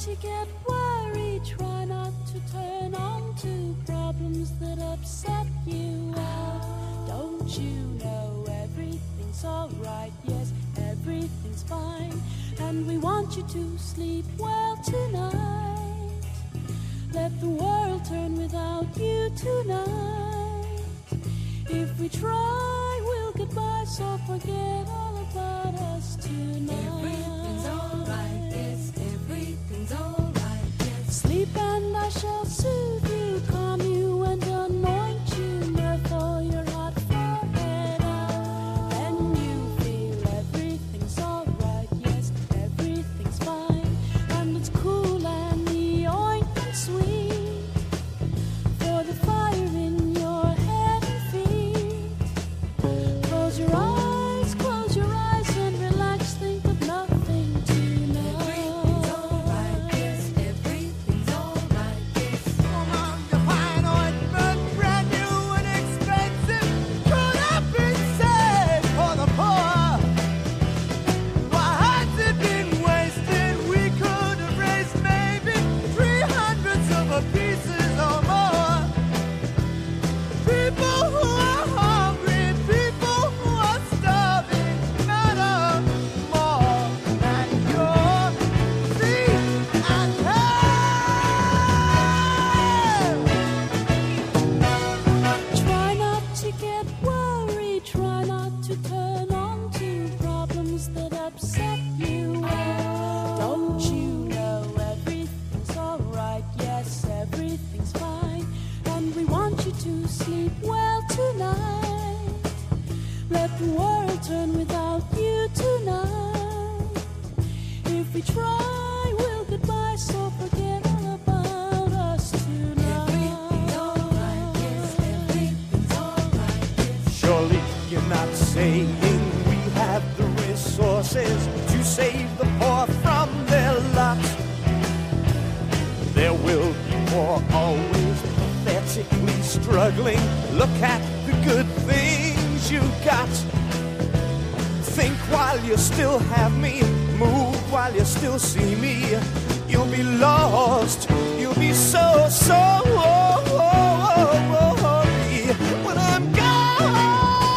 to get worried, try not to turn on to problems that upset you. Don't you know everything's alright? Yes, everything's fine, and we want you to sleep well tonight. Let the world turn without you tonight. If we try, we'll get by, so forget all about us tonight. Everything's alright, yes, everything's alright, yes. Sleep and I shall soothe you, calm you and anoint you, mirth your hot forehead out. Then you feel everything's alright, yes, everything's fine, and it's cool and the ointment sweet for the fire in your head and feet. Close your eyes and relax, think of nothing tonight. Everything's alright, yes, everything's alright, yes. Come on, you find ointment, brand new and expensive. Could have been saved for the poor. Why has it been wasted? We could have raised maybe 300 silver pieces or more. People who are hungry, people who are starving, matter more than your feet and hands. Try not to get worried, try not to turn on to problems that upset you. Don't you know everything's alright? Yes, everything's fine, and we want you to sleep well tonight. Let the world turn without you tonight. If we try, we'll get by, so forget all about us tonight. Everything's alright, yes, everything's alright, yes. Surely you're not saying we have the resources to save the poor from their lot. There will be more, always pathetically struggling. Look at the good things you got. Think while you still have me, move while you still see me. You'll be lost, you'll be so sorry when I'm gone.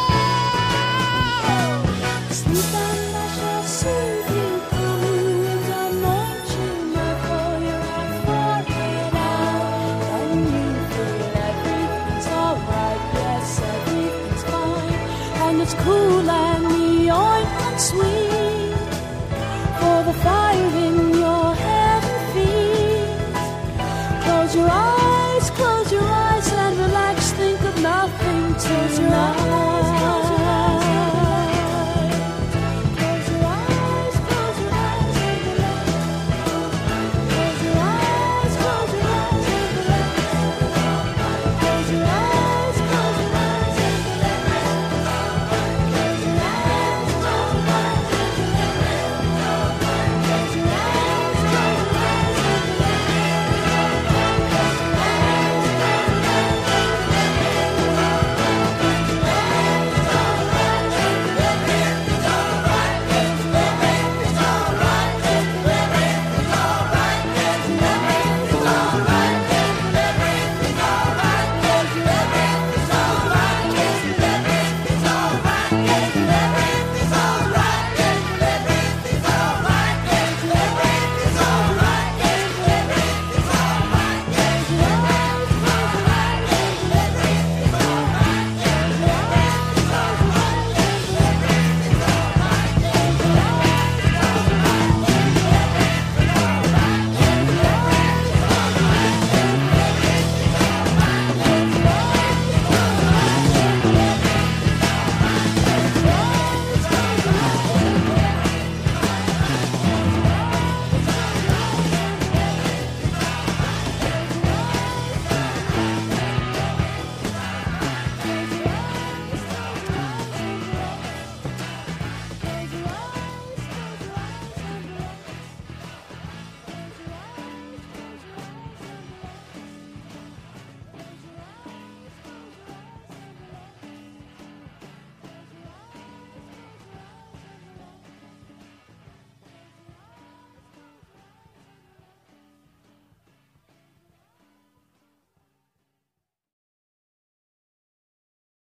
Sleep and I shall soothe you, calm you and anoint you, mirth your hot forehead out. Then you feel everything's alright, yes, everything's fine, and it's cool and the ointment sweet